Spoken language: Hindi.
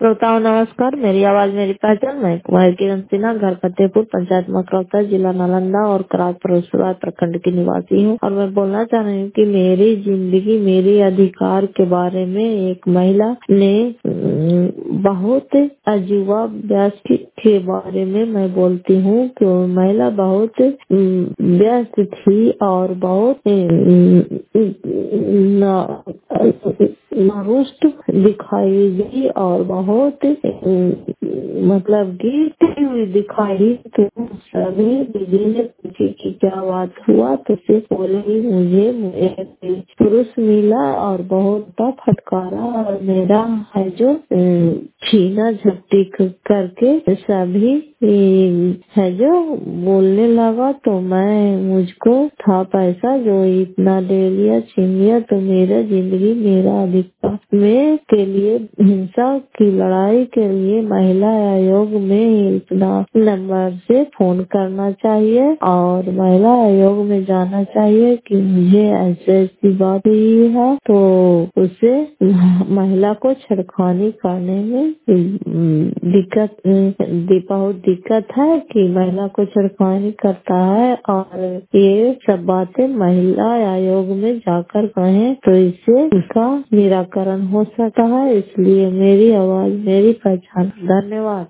श्रोताओं नमस्कार। मेरी आवाज मेरी पहचान। मैं कुमार किरण सिन्हा, घर फतेहपुर, पंचायत मकरौता, जिला नालंदा और करार फरोशबाद प्रखंड की निवासी हूँ। और मैं बोलना चाह रही हूँ कि मेरी जिंदगी मेरे अधिकार के बारे में एक महिला ने बहुत अजूबा व्यस्त के बारे में मैं बोलती हूँ कि वो महिला बहुत व्यस्त थी और बहुत नारुष्ट दिखाई दी और बहुत मतलब गिरती हुई दिखाई दी। तो सभी दीदी ने पूछी कि क्या बात हुआ, तो सिर्फ बोले कि मुझे एक पुरुष मिला और बहुत फटकारा और मेरा है जो छीना झपटी करके सभी है जो बोलने लगा। तो मैं मुझको था पैसा जो इतना ले लिया, छीन लिया। तो मेरा जिंदगी मेरा अधिकार में के लिए हिंसा की लड़ाई के लिए महिला आयोग में हेल्पलाइन नंबर से फोन करना चाहिए और महिला आयोग में जाना चाहिए कि मुझे ऐसी बात हुई है। तो उसे महिला को छेड़खानी करने में बहुत दिक्कत है कि महिला को छेड़खानी करता है और ये सब बातें महिला आयोग में जाकर कहें तो इससे उसका निराकरण हो सकता है। इसलिए मेरी आवाज मेरी पहचान। धन्यवाद।